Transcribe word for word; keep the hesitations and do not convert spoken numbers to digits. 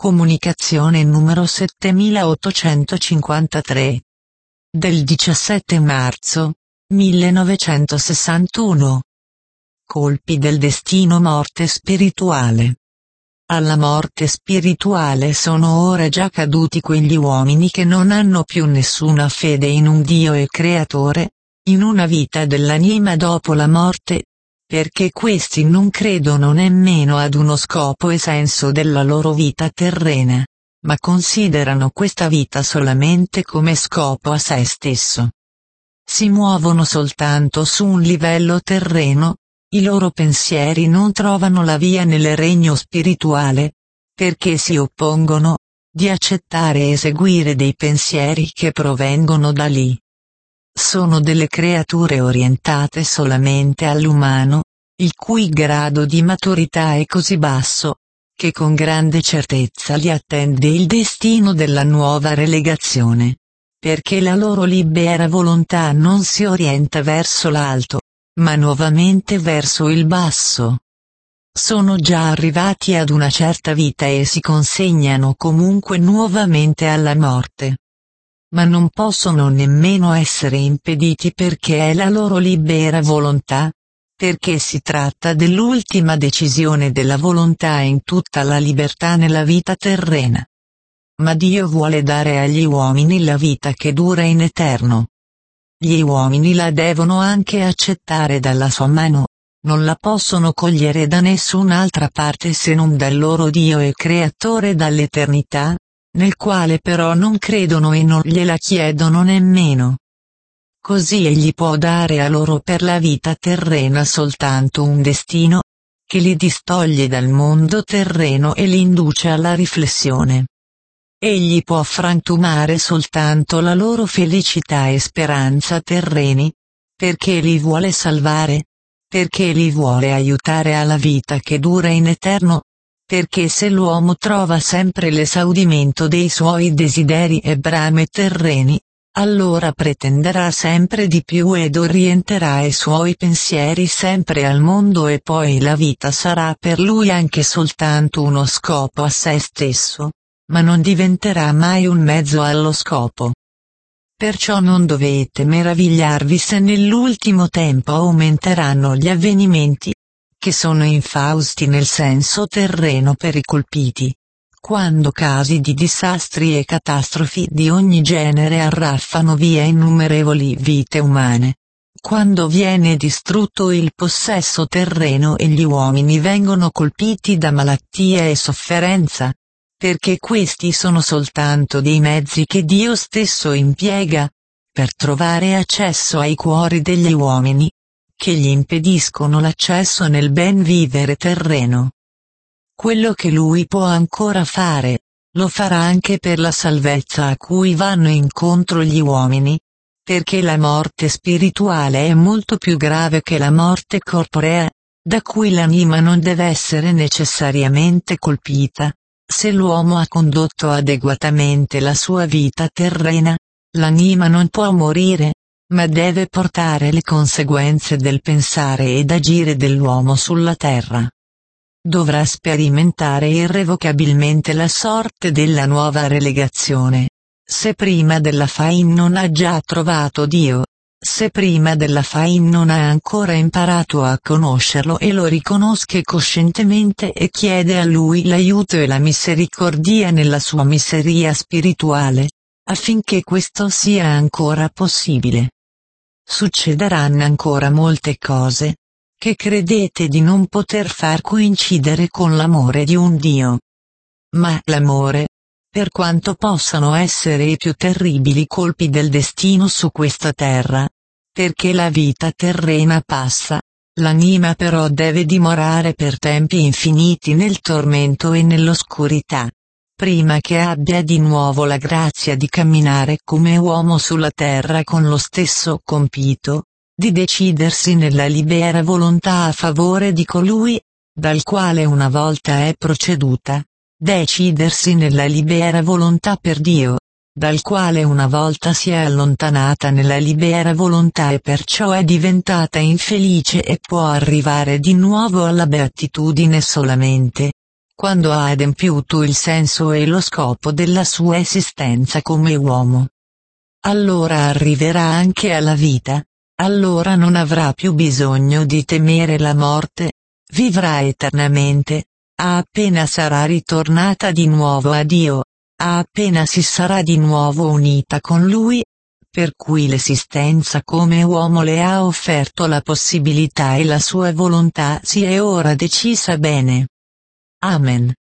Comunicazione numero settemilaottocentocinquantatré. Del diciassette marzo millenovecentosessantuno. Colpi del destino. Morte spirituale. Alla morte spirituale sono ora già caduti quegli uomini che non hanno più nessuna fede in un Dio e Creatore, in una vita dell'anima dopo la morte, perché questi non credono nemmeno ad uno scopo e senso della loro vita terrena, ma considerano questa vita solamente come scopo a sé stesso. Si muovono soltanto su un livello terreno, i loro pensieri non trovano la via nel regno spirituale, perché si oppongono, di accettare e seguire dei pensieri che provengono da lì. Sono delle creature orientate solamente all'umano, il cui grado di maturità è così basso, che con grande certezza li attende il destino della nuova relegazione, perché la loro libera volontà non si orienta verso l'alto, ma nuovamente verso il basso. Sono già arrivati ad una certa vita e si consegnano comunque nuovamente alla morte. Ma non possono nemmeno essere impediti perché è la loro libera volontà, perché si tratta dell'ultima decisione della volontà in tutta la libertà nella vita terrena. Ma Dio vuole dare agli uomini la vita che dura in eterno. Gli uomini la devono anche accettare dalla sua mano, non la possono cogliere da nessun'altra parte se non dal loro Dio e Creatore dall'eternità, nel quale però non credono e non gliela chiedono nemmeno. Così egli può dare a loro per la vita terrena soltanto un destino, che li distoglie dal mondo terreno e li induce alla riflessione. Egli può frantumare soltanto la loro felicità e speranza terreni, perché li vuole salvare, perché li vuole aiutare alla vita che dura in eterno, perché se l'uomo trova sempre l'esaudimento dei suoi desideri e brame terreni, allora pretenderà sempre di più ed orienterà i suoi pensieri sempre al mondo e poi la vita sarà per lui anche soltanto uno scopo a sé stesso, ma non diventerà mai un mezzo allo scopo. Perciò non dovete meravigliarvi se nell'ultimo tempo aumenteranno gli avvenimenti, che sono infausti nel senso terreno per i colpiti, quando casi di disastri e catastrofi di ogni genere arraffano via innumerevoli vite umane, quando viene distrutto il possesso terreno e gli uomini vengono colpiti da malattia e sofferenza, perché questi sono soltanto dei mezzi che Dio stesso impiega, per trovare accesso ai cuori degli uomini, che gli impediscono l'accesso nel ben vivere terreno. Quello che lui può ancora fare, lo farà anche per la salvezza a cui vanno incontro gli uomini, perché la morte spirituale è molto più grave che la morte corporea, da cui l'anima non deve essere necessariamente colpita. Se l'uomo ha condotto adeguatamente la sua vita terrena, l'anima non può morire, ma deve portare le conseguenze del pensare ed agire dell'uomo sulla terra. Dovrà sperimentare irrevocabilmente la sorte della nuova relegazione. Se prima della Fain non ha già trovato Dio, se prima della Fain non ha ancora imparato a conoscerlo e lo riconosca coscientemente e chiede a lui l'aiuto e la misericordia nella sua miseria spirituale, affinché questo sia ancora possibile. Succederanno ancora molte cose, che credete di non poter far coincidere con l'amore di un Dio. Ma l'amore, per quanto possano essere i più terribili colpi del destino su questa terra, perché la vita terrena passa, l'anima però deve dimorare per tempi infiniti nel tormento e nell'oscurità, prima che abbia di nuovo la grazia di camminare come uomo sulla terra con lo stesso compito, di decidersi nella libera volontà a favore di colui, dal quale una volta è proceduta, decidersi nella libera volontà per Dio, dal quale una volta si è allontanata nella libera volontà e perciò è diventata infelice e può arrivare di nuovo alla beatitudine solamente, quando ha adempiuto il senso e lo scopo della sua esistenza come uomo. Allora arriverà anche alla vita, allora non avrà più bisogno di temere la morte, vivrà eternamente, appena sarà ritornata di nuovo a Dio, appena si sarà di nuovo unita con Lui, per cui l'esistenza come uomo le ha offerto la possibilità e la sua volontà si è ora decisa bene. Amen.